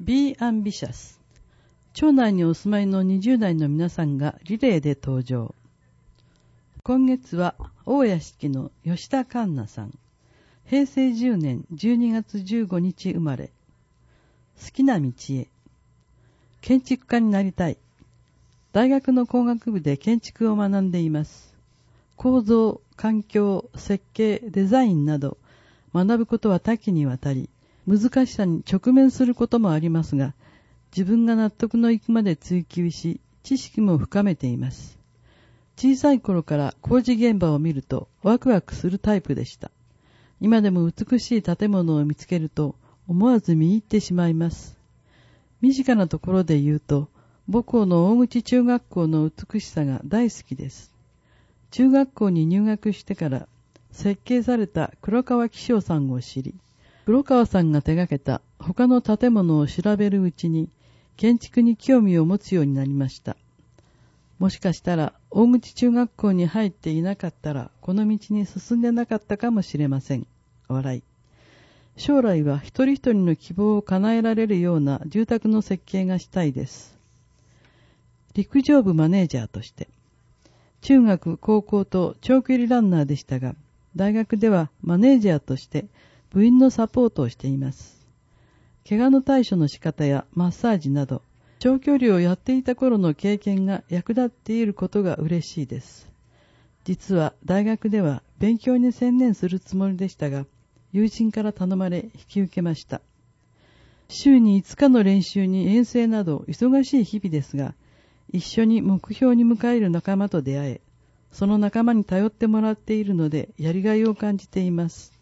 Be Ambitious。町内にお住まいの20代の皆さんがリレーで登場。今月は大屋敷の吉田環奈さん。平成10年12月15日生まれ。好きな道へ。建築家になりたい。大学の工学部で建築を学んでいます。構造、環境、設計、デザインなど学ぶことは多岐にわたり、難しさに直面することもありますが、自分が納得のいくまで追求し、知識も深めています。小さい頃から工事現場を見るとワクワクするタイプでした。今でも美しい建物を見つけると思わず見入ってしまいます。身近なところで言うと、母校の大口中学校の美しさが大好きです。中学校に入学してから設計された黒川紀章さんを知り、黒川さんが手掛けた他の建物を調べるうちに建築に興味を持つようになりました。もしかしたら大口中学校に入っていなかったらこの道に進んでなかったかもしれません。笑い。将来は一人一人の希望を叶えられるような住宅の設計がしたいです。陸上部マネージャーとして。中学、高校と長距離ランナーでしたが、大学ではマネージャーとして部員のサポートをしています。怪我の対処の仕方やマッサージなど、長距離をやっていた頃の経験が役立っていることが嬉しいです。実は大学では勉強に専念するつもりでしたが、友人から頼まれ引き受けました。週に5日の練習に遠征など忙しい日々ですが、一緒に目標に向かえる仲間と出会え、その仲間に頼ってもらっているのでやりがいを感じています。